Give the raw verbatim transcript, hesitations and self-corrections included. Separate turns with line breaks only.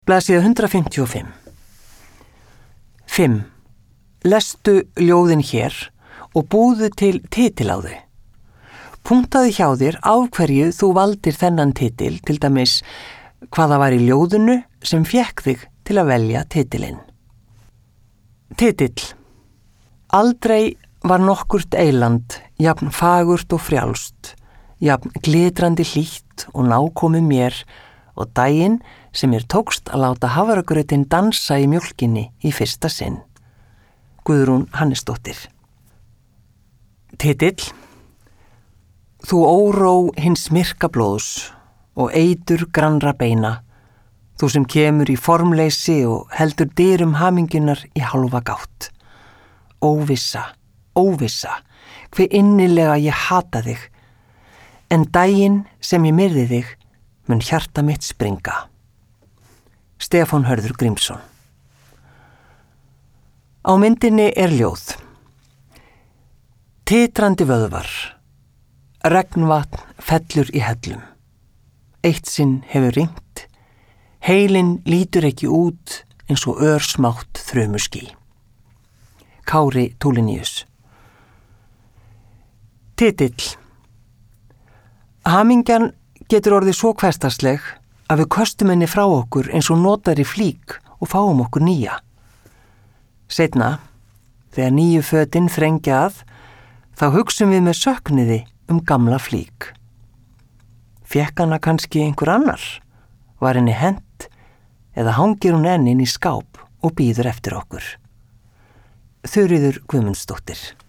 Blaðsíða hundrað fimmtíu og fimm. fimm. Lestu ljóðin hér og búðu til titil á þau. Punktaðu hjá þér af hverju þú valdir þennan titil, til dæmis hvaða var í ljóðinu sem fékk þig til að velja titilinn. Titill. Aldrei var nokkurt eyland jafn fagurt og frjálst, jafn glitrandi hlýtt og nákomið mér og daginn sem mér tókst að láta hafragrautinn dansa í mjólkinni í fyrsta sinn. Guðrún Hannesdóttir. Titill. Þú óró hins myrka blóðs og eitur grannra beina, þú sem kemur í formleysi og heldur dyrum hamingjunar í hálfa gátt. Óvissa, óvissa, hve innilega ég hata þig, en daginn sem ég myrði þig mun hjarta mitt springa. Stefán Hörður Grímsson. Á myndinni er ljóð. Titrandi vöðvar. Regnvatn fellur í hellum. Eitt sinn hefur ringt. Heilinn lítur ekki út eins og örsmátt þrumuský. Kári Tulinius. Titill. Hamingjan getur orðið svo hversdagsleg að við köstum henni frá okkur eins og notari flík og fáum okkur nýja. Seinna, þegar nýju fötin þrengja að, þá hugsum við með sökniði um gamla flík. Fékk hana kannski einhver annar? Var henni hent? Eða hangir hún enn inn í skáp og bíður eftir okkur? Þuríður Guðmundsdóttir.